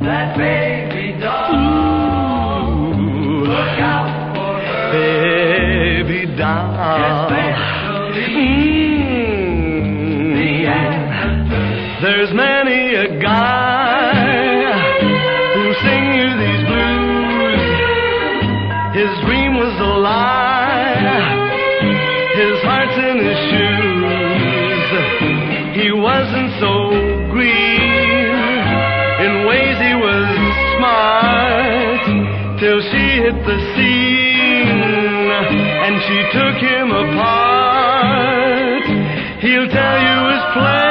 that baby doll. Ooh, look out for her, baby doll. There's many a guy who sing you these blues. His dream was a lie, his heart's in his shoes. He wasn't so green, in ways he was smart, till she hit the scene and she took him apart. He'll tell you his plan